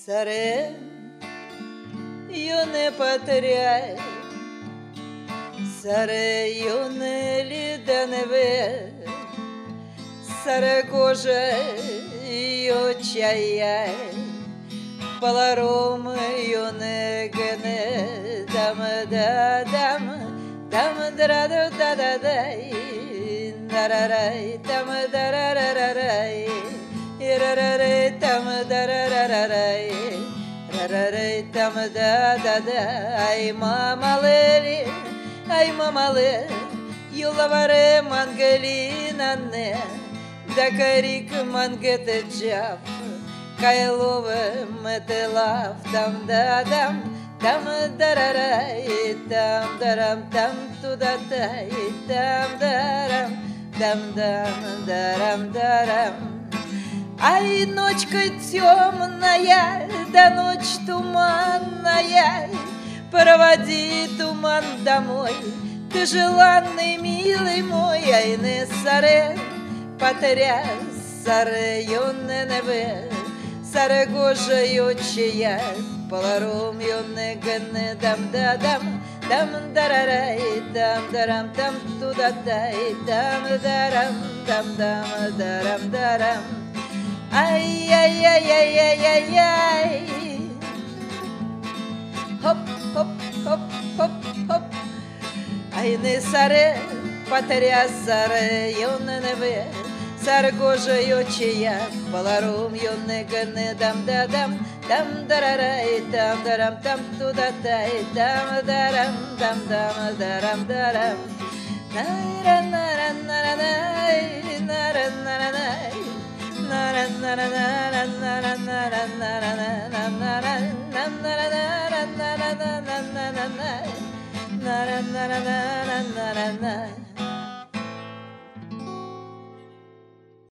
Саре, io ne потеряй, Саре, io ne lidaneve, Саре кожа, io чаяй, Паларом, io ne гне, дам да дам, дам да да да да дай, дарарай, дам дарарарай. Там дарарарай, рарарай, там да, ай мама лели, юлаваре мангалина не, да карик мангете джав, кайлове метелав, там дадам, там дарарай, там дарам, там туда тай, там дарам, дам дарам дарам. Ай, ночка темная, да ночь туманная, проводи туман домой, ты желанный, милый мой, ай, не саре, потряс, саре, юне небе, саре гожа ючия, паларом юне гне, дам дарарай, дам дарам, там туда дай, дам дарам. Ай-яй-яй-яй-яй-яй, хоп, хоп, хоп, хоп, хоп. Ай, не саре, потряс саре, юне небе, саре кожа ючия, паларом юне гне, дам дарарай, дам дарам, там туда дай, дам дарам, дарам. Най-ра-на-ра-на-ра-най, на-ра-на-ра-най. Na